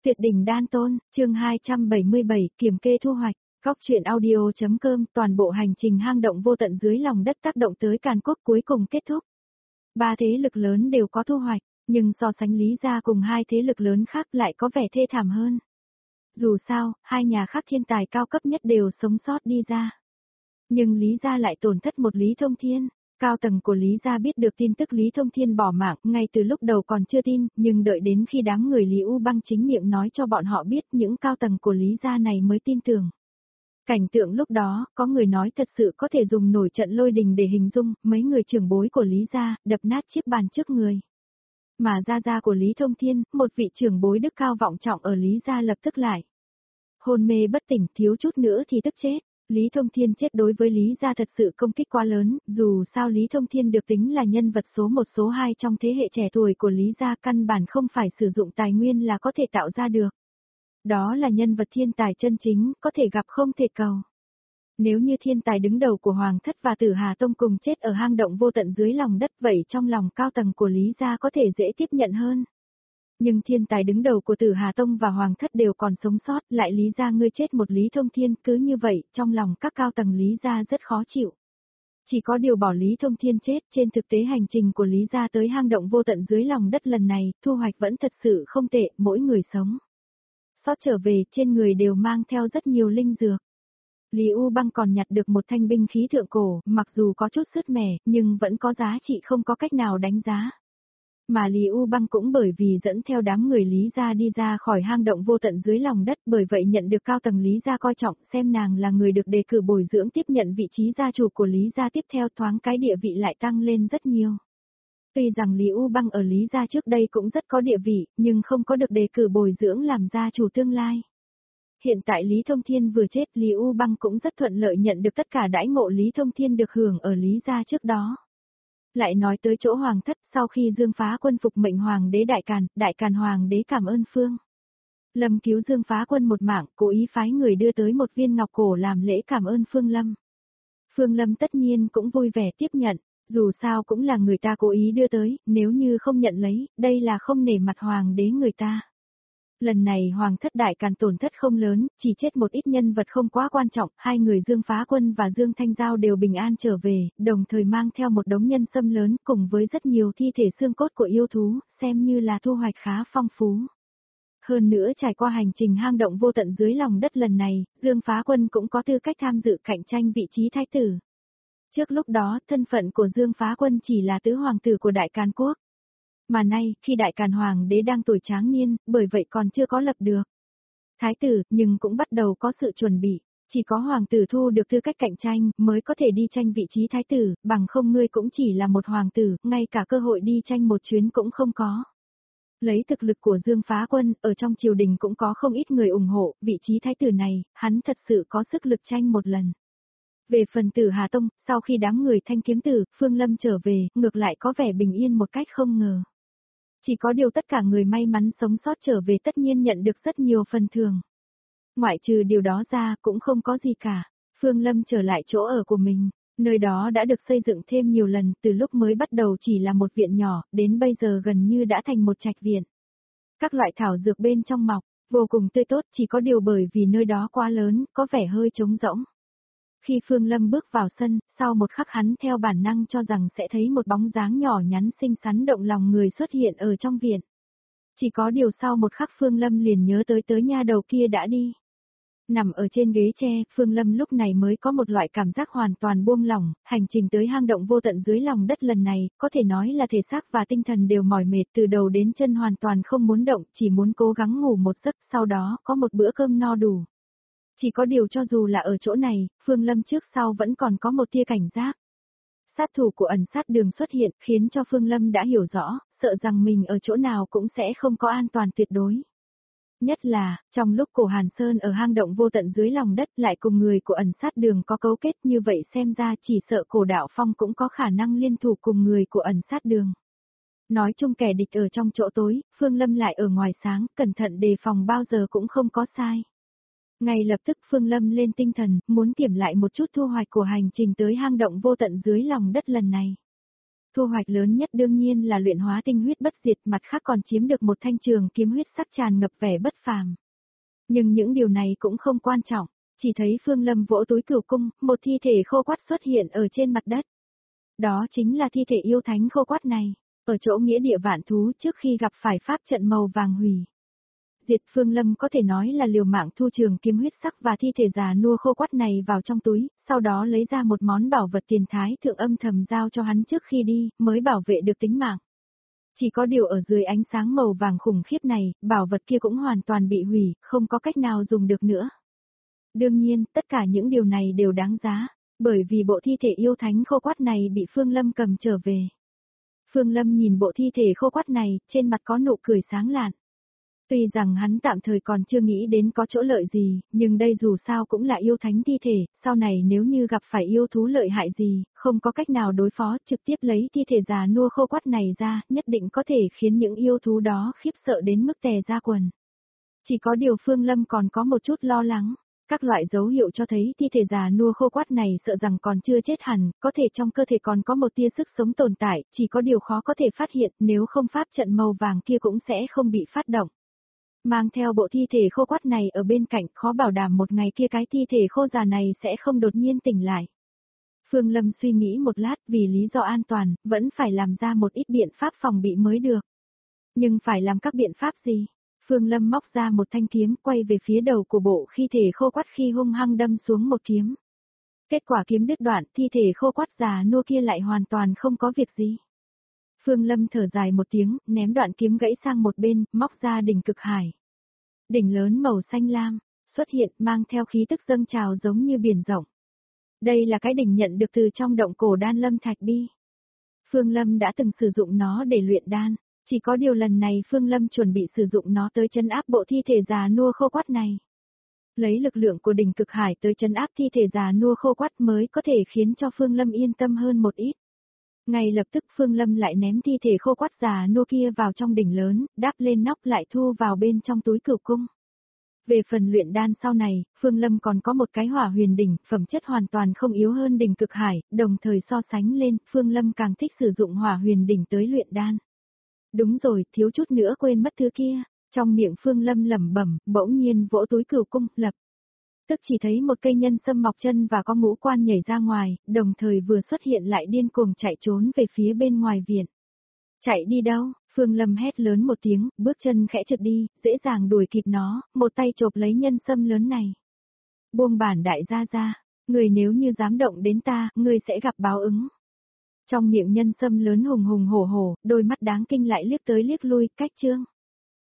Tuyệt đỉnh đan tôn, chương 277, kiểm kê thu hoạch. Góc truyện audio.com, toàn bộ hành trình hang động vô tận dưới lòng đất tác động tới Càn Quốc cuối cùng kết thúc. Ba thế lực lớn đều có thu hoạch, nhưng so sánh Lý gia cùng hai thế lực lớn khác lại có vẻ thê thảm hơn. Dù sao, hai nhà khác thiên tài cao cấp nhất đều sống sót đi ra. Nhưng Lý gia lại tổn thất một Lý Thông Thiên. Cao tầng của Lý gia biết được tin tức Lý Thông Thiên bỏ mạng, ngay từ lúc đầu còn chưa tin, nhưng đợi đến khi đám người Lý U Băng chính miệng nói cho bọn họ biết những cao tầng của Lý gia này mới tin tưởng. Cảnh tượng lúc đó, có người nói thật sự có thể dùng nổi trận lôi đình để hình dung, mấy người trưởng bối của Lý gia, đập nát chiếc bàn trước người. Mà gia của Lý Thông Thiên, một vị trưởng bối đức cao vọng trọng ở Lý gia lập tức lại. Hôn mê bất tỉnh, thiếu chút nữa thì tức chết. Lý Thông Thiên chết đối với Lý gia thật sự công kích quá lớn, dù sao Lý Thông Thiên được tính là nhân vật số 1 số 2 trong thế hệ trẻ tuổi của Lý gia, căn bản không phải sử dụng tài nguyên là có thể tạo ra được. Đó là nhân vật thiên tài chân chính, có thể gặp không thể cầu. Nếu như thiên tài đứng đầu của Hoàng Thất và Tử Hà Tông cùng chết ở hang động vô tận dưới lòng đất, vậy trong lòng cao tầng của Lý gia có thể dễ tiếp nhận hơn. Nhưng thiên tài đứng đầu của Tử Hà Tông và Hoàng Thất đều còn sống sót, lại Lý gia ngươi chết một Lý Thông Thiên, cứ như vậy, trong lòng các cao tầng Lý gia rất khó chịu. Chỉ có điều bỏ Lý Thông Thiên chết, trên thực tế hành trình của Lý gia tới hang động vô tận dưới lòng đất lần này, thu hoạch vẫn thật sự không tệ, mỗi người sống sót trở về, trên người đều mang theo rất nhiều linh dược. Lý U Băng còn nhặt được một thanh binh khí thượng cổ, mặc dù có chút sứt mẻ, nhưng vẫn có giá trị không có cách nào đánh giá. Mà Lý U Băng cũng bởi vì dẫn theo đám người Lý gia đi ra khỏi hang động vô tận dưới lòng đất, bởi vậy nhận được cao tầng Lý gia coi trọng, xem nàng là người được đề cử bồi dưỡng tiếp nhận vị trí gia chủ của Lý gia, tiếp theo thoáng cái địa vị lại tăng lên rất nhiều. Tuy rằng Lý U Băng ở Lý gia trước đây cũng rất có địa vị, nhưng không có được đề cử bồi dưỡng làm gia chủ tương lai. Hiện tại Lý Thông Thiên vừa chết, Lý U Băng cũng rất thuận lợi nhận được tất cả đãi ngộ Lý Thông Thiên được hưởng ở Lý gia trước đó. Lại nói tới chỗ Hoàng Thất, sau khi Dương Phá Quân phục mệnh Hoàng đế Đại Càn Hoàng đế cảm ơn Phương Lâm cứu Dương Phá Quân một mạng, cố ý phái người đưa tới một viên ngọc cổ làm lễ cảm ơn Phương Lâm. Phương Lâm tất nhiên cũng vui vẻ tiếp nhận, dù sao cũng là người ta cố ý đưa tới, nếu như không nhận lấy, đây là không nể mặt Hoàng đế người ta. Lần này Hoàng Thất Đại Càn tổn thất không lớn, chỉ chết một ít nhân vật không quá quan trọng, hai người Dương Phá Quân và Dương Thanh Giao đều bình an trở về, đồng thời mang theo một đống nhân sâm lớn cùng với rất nhiều thi thể xương cốt của yêu thú, xem như là thu hoạch khá phong phú. Hơn nữa trải qua hành trình hang động vô tận dưới lòng đất lần này, Dương Phá Quân cũng có tư cách tham dự cạnh tranh vị trí thái tử. Trước lúc đó, thân phận của Dương Phá Quân chỉ là tứ hoàng tử của Đại Càn Quốc. Mà nay, khi Đại Càn Hoàng đế đang tuổi tráng niên, bởi vậy còn chưa có lập được thái tử, nhưng cũng bắt đầu có sự chuẩn bị. Chỉ có hoàng tử thu được tư cách cạnh tranh, mới có thể đi tranh vị trí thái tử, bằng không ngươi cũng chỉ là một hoàng tử, ngay cả cơ hội đi tranh một chuyến cũng không có. Lấy thực lực của Dương Phá Quân, ở trong triều đình cũng có không ít người ủng hộ, vị trí thái tử này, hắn thật sự có sức lực tranh một lần. Về phần Tử Hà Tông, sau khi đám người Thanh Kiếm Tử, Phương Lâm trở về, ngược lại có vẻ bình yên một cách không ngờ. Chỉ có điều tất cả người may mắn sống sót trở về tất nhiên nhận được rất nhiều phần thưởng. Ngoại trừ điều đó ra cũng không có gì cả. Phương Lâm trở lại chỗ ở của mình, nơi đó đã được xây dựng thêm nhiều lần, từ lúc mới bắt đầu chỉ là một viện nhỏ, đến bây giờ gần như đã thành một trạch viện. Các loại thảo dược bên trong mọc, vô cùng tươi tốt, chỉ có điều bởi vì nơi đó quá lớn, có vẻ hơi trống rỗng. Khi Phương Lâm bước vào sân, sau một khắc hắn theo bản năng cho rằng sẽ thấy một bóng dáng nhỏ nhắn xinh xắn động lòng người xuất hiện ở trong viện. Chỉ có điều sau một khắc Phương Lâm liền nhớ tới nha đầu kia đã đi. Nằm ở trên ghế tre, Phương Lâm lúc này mới có một loại cảm giác hoàn toàn buông lỏng, hành trình tới hang động vô tận dưới lòng đất lần này, có thể nói là thể xác và tinh thần đều mỏi mệt, từ đầu đến chân hoàn toàn không muốn động, chỉ muốn cố gắng ngủ một giấc, sau đó có một bữa cơm no đủ. Chỉ có điều cho dù là ở chỗ này, Phương Lâm trước sau vẫn còn có một tia cảnh giác. Sát thủ của ẩn sát đường xuất hiện khiến cho Phương Lâm đã hiểu rõ, sợ rằng mình ở chỗ nào cũng sẽ không có an toàn tuyệt đối. Nhất là, trong lúc cổ Hàn Sơn ở hang động vô tận dưới lòng đất lại cùng người của ẩn sát đường có cấu kết, như vậy xem ra chỉ sợ cổ Đạo Phong cũng có khả năng liên thủ cùng người của ẩn sát đường. Nói chung kẻ địch ở trong chỗ tối, Phương Lâm lại ở ngoài sáng, cẩn thận đề phòng bao giờ cũng không có sai. Ngay lập tức Phương Lâm lên tinh thần, muốn kiểm lại một chút thu hoạch của hành trình tới hang động vô tận dưới lòng đất lần này. Thu hoạch lớn nhất đương nhiên là luyện hóa tinh huyết bất diệt, mặt khác còn chiếm được một thanh trường kiếm huyết sắc tràn ngập vẻ bất phàm. Nhưng những điều này cũng không quan trọng, chỉ thấy Phương Lâm vỗ túi cửu cung, một thi thể khô quắt xuất hiện ở trên mặt đất. Đó chính là thi thể yêu thánh khô quắt này, ở chỗ nghĩa địa vạn thú trước khi gặp phải pháp trận màu vàng hủy diệt. Phương Lâm có thể nói là liều mạng thu trường kiếm huyết sắc và thi thể già nua khô quắt này vào trong túi, sau đó lấy ra một món bảo vật tiền thái thượng âm thầm giao cho hắn trước khi đi, mới bảo vệ được tính mạng. Chỉ có điều ở dưới ánh sáng màu vàng khủng khiếp này, bảo vật kia cũng hoàn toàn bị hủy, không có cách nào dùng được nữa. Đương nhiên, tất cả những điều này đều đáng giá, bởi vì bộ thi thể yêu thánh khô quắt này bị Phương Lâm cầm trở về. Phương Lâm nhìn bộ thi thể khô quắt này, trên mặt có nụ cười sáng lạn. Tuy rằng hắn tạm thời còn chưa nghĩ đến có chỗ lợi gì, nhưng đây dù sao cũng là yêu thánh thi thể, sau này nếu như gặp phải yêu thú lợi hại gì, không có cách nào đối phó, trực tiếp lấy thi thể già nua khô quắt này ra, nhất định có thể khiến những yêu thú đó khiếp sợ đến mức tè ra quần. Chỉ có điều Phương Lâm còn có một chút lo lắng. Các loại dấu hiệu cho thấy thi thể già nua khô quắt này sợ rằng còn chưa chết hẳn, có thể trong cơ thể còn có một tia sức sống tồn tại, chỉ có điều khó có thể phát hiện, nếu không pháp trận màu vàng kia cũng sẽ không bị phát động. Mang theo bộ thi thể khô quắt này ở bên cạnh, khó bảo đảm một ngày kia cái thi thể khô già này sẽ không đột nhiên tỉnh lại. Phương Lâm suy nghĩ một lát, vì lý do an toàn, vẫn phải làm ra một ít biện pháp phòng bị mới được. Nhưng phải làm các biện pháp gì? Phương Lâm móc ra một thanh kiếm, quay về phía đầu của bộ thi thể khô quắt khi hung hăng đâm xuống một kiếm. Kết quả kiếm đứt đoạn, thi thể khô quắt già nua kia lại hoàn toàn không có việc gì. Phương Lâm thở dài một tiếng, ném đoạn kiếm gãy sang một bên, móc ra đỉnh cực hải. Đỉnh lớn màu xanh lam, xuất hiện mang theo khí tức dâng trào giống như biển rộng. Đây là cái đỉnh nhận được từ trong động cổ đan lâm thạch bi. Phương Lâm đã từng sử dụng nó để luyện đan, chỉ có điều lần này Phương Lâm chuẩn bị sử dụng nó tới trấn áp bộ thi thể già nua khô quắt này. Lấy lực lượng của đỉnh cực hải tới trấn áp thi thể già nua khô quắt mới có thể khiến cho Phương Lâm yên tâm hơn một ít. Ngay lập tức Phương Lâm lại ném thi thể khô quắt già nua kia vào trong đỉnh lớn, đắp lên nóc lại thu vào bên trong túi cửu cung. Về phần luyện đan sau này, Phương Lâm còn có một cái hỏa huyền đỉnh, phẩm chất hoàn toàn không yếu hơn đỉnh cực hải, đồng thời so sánh lên, Phương Lâm càng thích sử dụng hỏa huyền đỉnh tới luyện đan. Đúng rồi, thiếu chút nữa quên mất thứ kia, trong miệng Phương Lâm lẩm bẩm, bỗng nhiên vỗ túi cửu cung, lập tức chỉ thấy một cây nhân sâm mọc chân và có ngũ quan nhảy ra ngoài, đồng thời vừa xuất hiện lại điên cuồng chạy trốn về phía bên ngoài viện. Chạy đi đâu? Phương Lâm hét lớn một tiếng, bước chân khẽ trượt đi, dễ dàng đuổi kịp nó, một tay chộp lấy nhân sâm lớn này. Buông bản đại gia ra, người nếu như dám động đến ta, người sẽ gặp báo ứng. Trong miệng nhân sâm lớn hùng hùng hổ hổ, đôi mắt đáng kinh lại liếc tới liếc lui, cách trương.